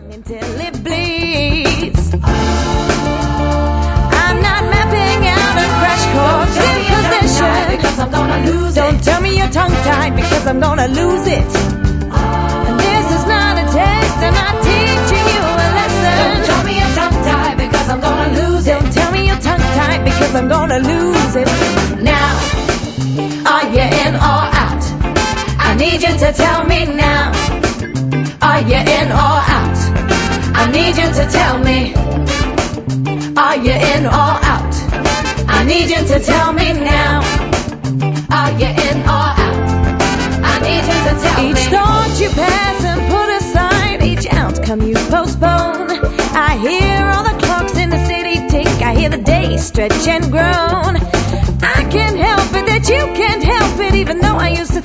until it bleeds. I'm not mapping out a crash course in position. Because I'm gonna lose it. Don't tell me you're tongue-tied because I'm gonna lose it. And this is not a test, I'm not teaching you a lesson. Don't tell me you're tongue-tied because I'm gonna lose it. Don't tell me you're tongue-tied because I'm gonna lose it. Now, are you in or out? I need you to tell me now. Are you in or out? I need you to tell me. Are you in or out? I need you to tell me now. Are you in or out? I need you to tell me. Each thought you pass and put aside, each outcome you postpone. I hear all the clocks in the city tick. I hear the days stretch and groan. I can't help it that you can't help it, even though I used to